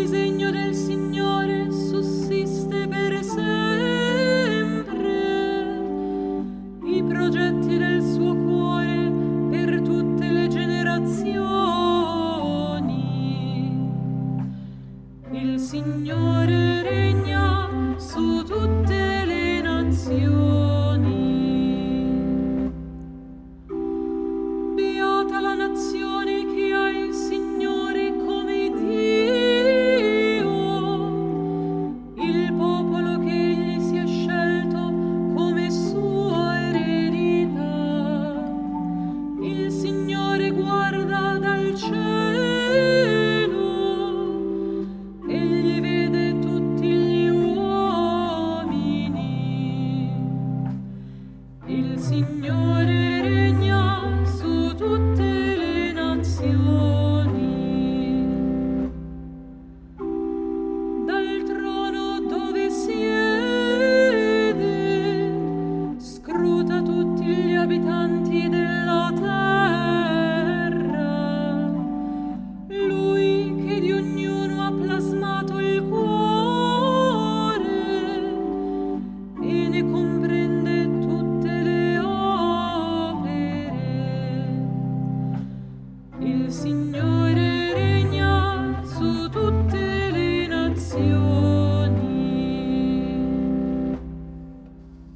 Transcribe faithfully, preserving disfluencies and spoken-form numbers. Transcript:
disegno del Signore sussiste per sempre, i progetti del suo cuore per tutte le generazioni. Il Signore regna su tutte le nazioni.